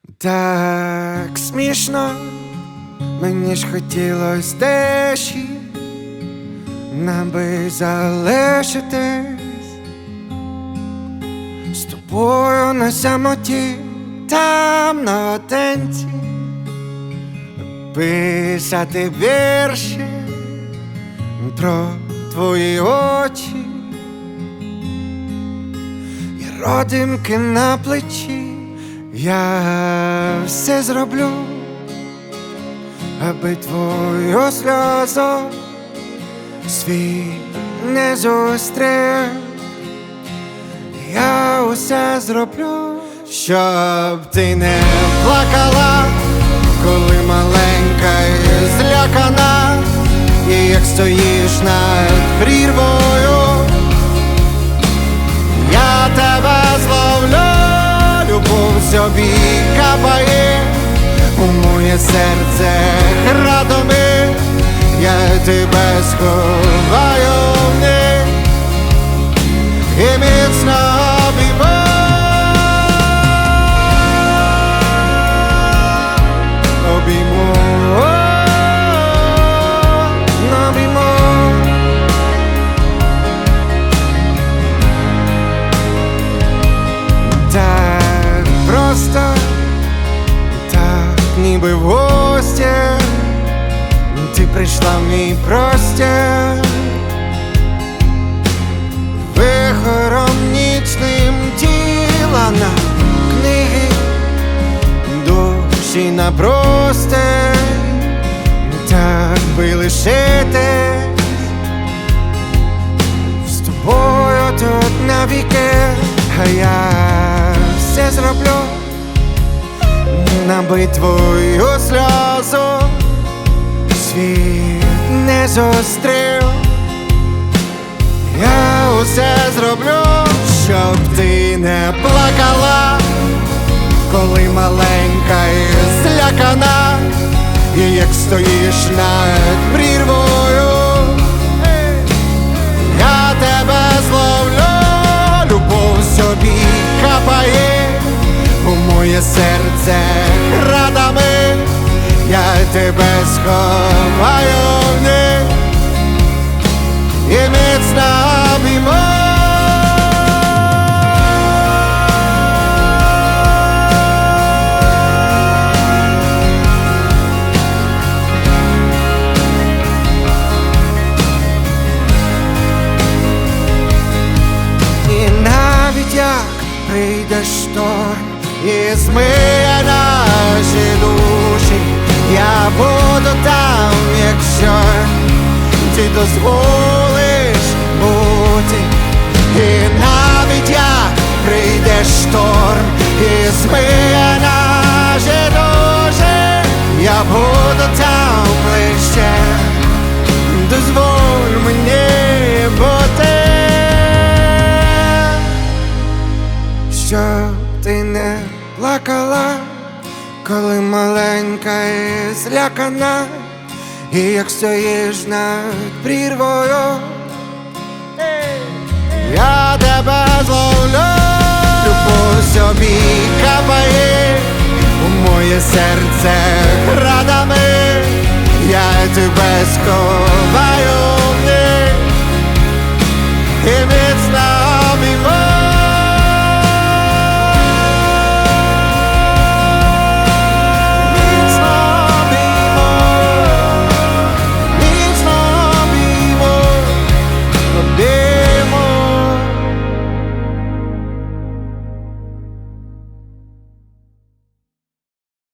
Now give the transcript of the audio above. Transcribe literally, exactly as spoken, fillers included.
Так смішно, мені ж хотілось дещі, наби залишитись з тобою на самоті, там наодинці, писати вірші про твої очі і родимки на плечі. Я все зроблю, аби твою сльозу світ не зустрів. Я усе зроблю, щоб ти не плакала, коли маленька і злякана, і як стоїш над прірвою, я тебе зловлю. Любов собі капає у моє серце градами, я тебе сховаю в них і міцно обійму. Обійму, обійму. Так просто, так ніби в гості ти прийшла в мій простір, вихором нічним тіла на книги, душі на простень, так би лишитись з тобою тут навіки. А я все зроблю, наби твою сльозу світ не зустрів. Я усе зроблю, щоб ти не плакала, коли маленька і злякана, і як стоїш над прірвою, я тебе зловлю. Любов собі капає у моє серце градами, я тебе сховаю в них і міцно обійму. Як прийде шторм і змиє наші душі, я буду там, якщо ти дозволиш бути. І навіть як прийде шторм і змиє наші душі, я буду там ближче, дозволь мені бути. Щоб ти не плакала, коли маленька і злякана, і як стоїш над прірвою, я тебе зловлю. Любов собі капає у моє серце градами, я тебе сховаю в них і